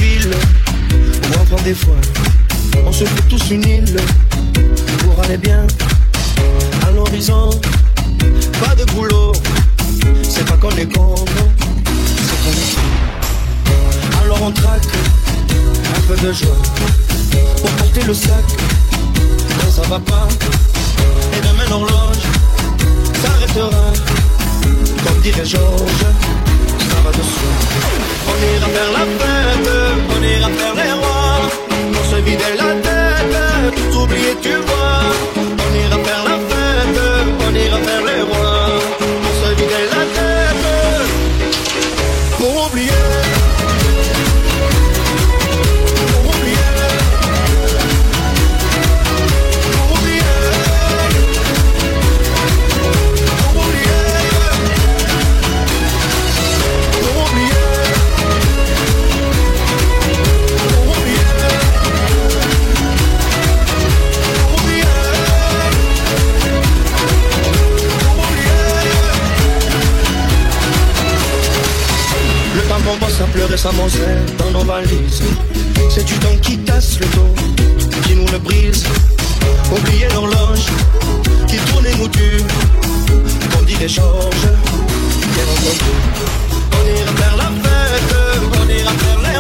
ville ou enfin des fois on se fait tous une île pour aller bien à l'horizon. Pas de boulot, c'est pas qu'on est con, non, c'est qu'on est fou. Alors on traque un peu de joie pour porter le sac quand ça va pas. Et demain l'horloge s'arrêtera, comme dirait Georges, ça va de soi. On ira faire la fête, on ira faire les rois, pour se vider la tête, tout oublier tu vois. On ira faire la fête, on ira faire les rois, pour se vider la tête, pour oublier. On passe à pleurer sa monselle dans nos valises. C'est du temps qui casse le dos, qui nous le brise. Oublier l'horloge qui tourne et nous tue, comme dirait Georges, bien entendu. On ira faire la fête, on ira faire les